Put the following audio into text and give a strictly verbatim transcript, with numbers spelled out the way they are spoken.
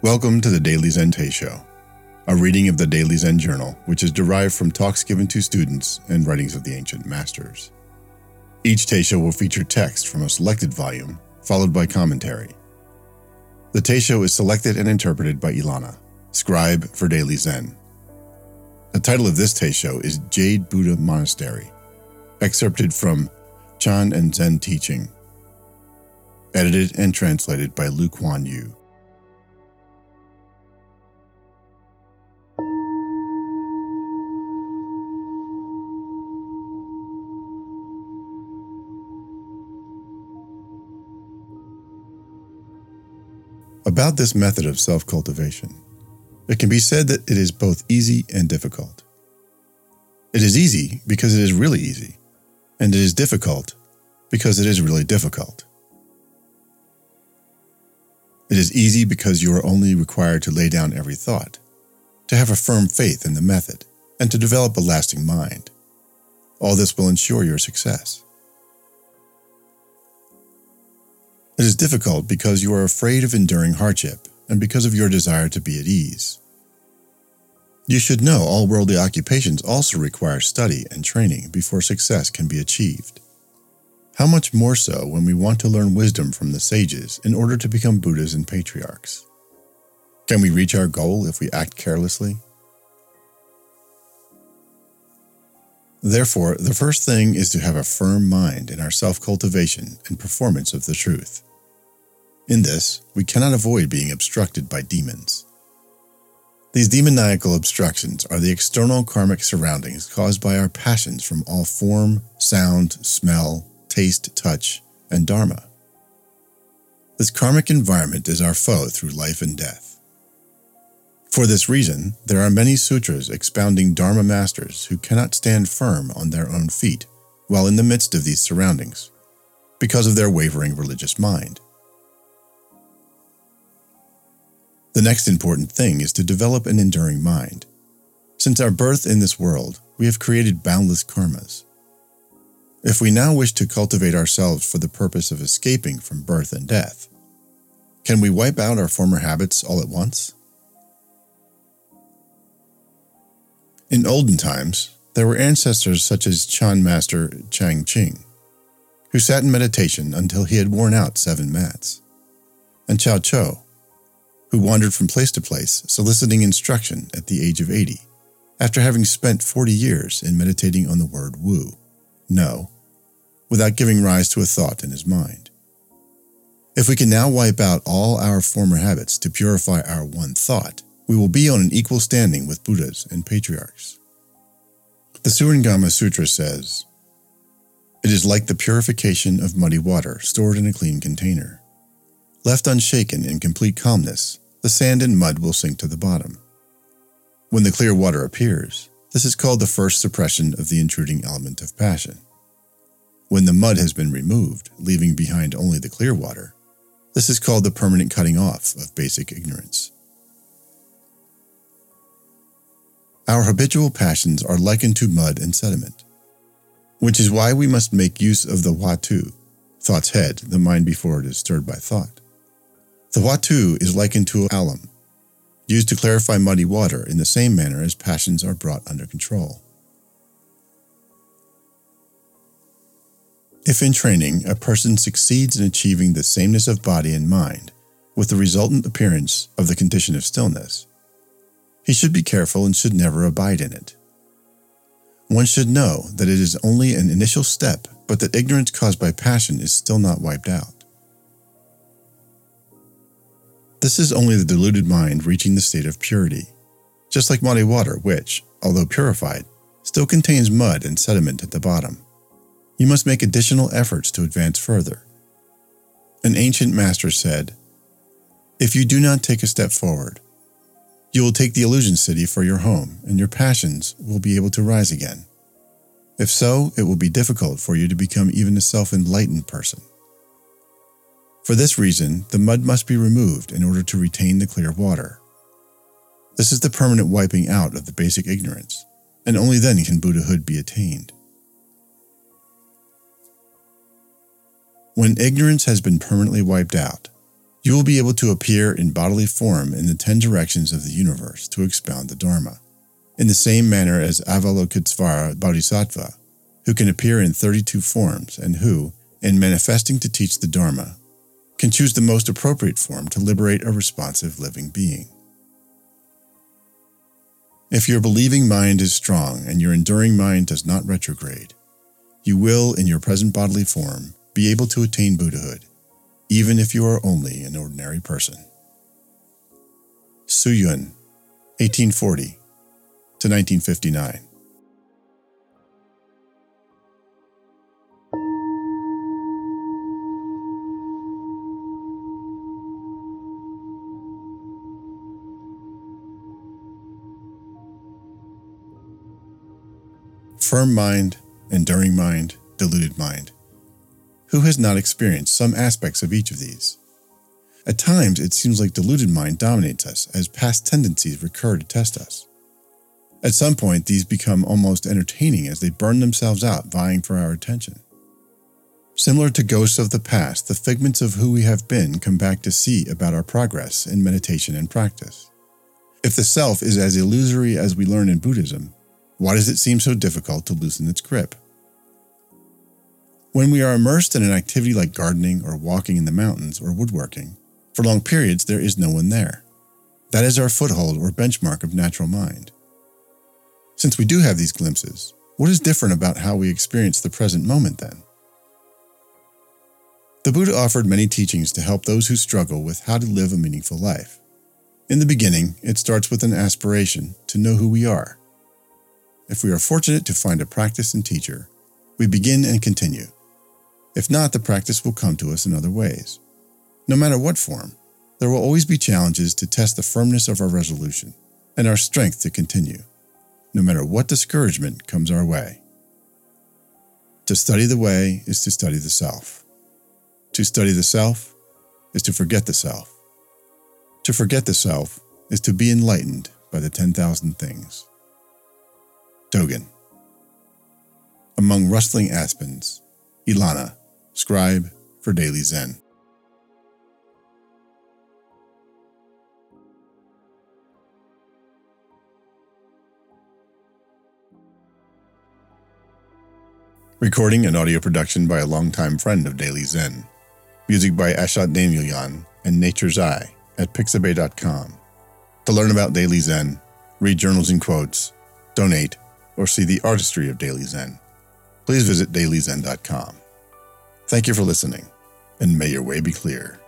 Welcome to the Daily Zen Teisho, a reading of the Daily Zen Journal, which is derived from talks given to students and writings of the ancient masters. Each Teisho will feature text from a selected volume, followed by commentary. The Teisho is selected and interpreted by Ilana, scribe for Daily Zen. The title of this Teisho is Jade Buddha Monastery, excerpted from Chan and Zen Teaching, edited and translated by Lu Kuan Yu. About this method of self-cultivation, it can be said that it is both easy and difficult. It is easy because it is really easy, and it is difficult because it is really difficult. It is easy because you are only required to lay down every thought, to have a firm faith in the method, and to develop a lasting mind. All this will ensure your success. It is difficult because you are afraid of enduring hardship and because of your desire to be at ease. You should know all worldly occupations also require study and training before success can be achieved. How much more so when we want to learn wisdom from the sages in order to become Buddhas and patriarchs? Can we reach our goal if we act carelessly? Therefore, the first thing is to have a firm mind in our self-cultivation and performance of the truth. In this, we cannot avoid being obstructed by demons. These demoniacal obstructions are the external karmic surroundings caused by our passions from all form, sound, smell, taste, touch, and dharma. This karmic environment is our foe through life and death. For this reason, there are many sutras expounding dharma masters who cannot stand firm on their own feet while in the midst of these surroundings, because of their wavering religious mind. The next important thing is to develop an enduring mind. Since our birth in this world, we have created boundless karmas. If we now wish to cultivate ourselves for the purpose of escaping from birth and death, can we wipe out our former habits all at once? In olden times, there were ancestors such as Chan Master Chang Ching, who sat in meditation until he had worn out seven mats, and Chao Cho, who wandered from place to place soliciting instruction at the age of eighty, after having spent forty years in meditating on the word Wu, no, without giving rise to a thought in his mind. If we can now wipe out all our former habits to purify our one thought, we will be on an equal standing with Buddhas and patriarchs. The Surangama Sutra says, "It is like the purification of muddy water stored in a clean container. Left unshaken in complete calmness, the sand and mud will sink to the bottom. When the clear water appears, this is called the first suppression of the intruding element of passion. When the mud has been removed, leaving behind only the clear water, this is called the permanent cutting off of basic ignorance." Our habitual passions are likened to mud and sediment, which is why we must make use of the Huatu, thought's head, the mind before it is stirred by thought. The Huatu is likened to alum, used to clarify muddy water in the same manner as passions are brought under control. If in training a person succeeds in achieving the sameness of body and mind with the resultant appearance of the condition of stillness, he should be careful and should never abide in it. One should know that it is only an initial step, but that ignorance caused by passion is still not wiped out. This is only the deluded mind reaching the state of purity, just like muddy water which, although purified, still contains mud and sediment at the bottom. You must make additional efforts to advance further. An ancient master said, "If you do not take a step forward, you will take the illusion city for your home and your passions will be able to rise again. If so, it will be difficult for you to become even a self-enlightened person. For this reason, the mud must be removed in order to retain the clear water. This is the permanent wiping out of the basic ignorance, and only then can Buddhahood be attained." When ignorance has been permanently wiped out, You will be able to appear in bodily form in the ten directions of the universe to expound the Dharma, in the same manner as Avalokitesvara Bodhisattva, who can appear in thirty-two forms and who, in manifesting to teach the Dharma, can choose the most appropriate form to liberate a responsive living being. If your believing mind is strong and your enduring mind does not retrograde, you will, in your present bodily form, be able to attain Buddhahood, even if you are only an ordinary person. Su Yun, eighteen forty to nineteen fifty-nine. Firm mind, enduring mind, deluded mind. Who has not experienced some aspects of each of these? At times, it seems like deluded mind dominates us as past tendencies recur to test us. At some point, these become almost entertaining as they burn themselves out vying for our attention. Similar to ghosts of the past, the figments of who we have been come back to see about our progress in meditation and practice. If the self is as illusory as we learn in Buddhism, why does it seem so difficult to loosen its grip? When we are immersed in an activity like gardening or walking in the mountains or woodworking, for long periods there is no one there. That is our foothold or benchmark of natural mind. Since we do have these glimpses, what is different about how we experience the present moment then? The Buddha offered many teachings to help those who struggle with how to live a meaningful life. In the beginning, it starts with an aspiration to know who we are. If we are fortunate to find a practice and teacher, we begin and continue. If not, the practice will come to us in other ways. No matter what form, there will always be challenges to test the firmness of our resolution and our strength to continue, no matter what discouragement comes our way. To study the way is to study the self. To study the self is to forget the self. To forget the self is to be enlightened by the ten thousand things. Dogen. Among rustling aspens, Ilana, scribe for daily Zen. Recording and audio production by a longtime friend of Daily Zen. Music by Ashat Damilyan and Nature's Eye at pixabay dot com. To learn about Daily Zen, read journals and quotes, donate, or see the artistry of Daily Zen, please visit daily zen dot com. Thank you for listening, and may your way be clear.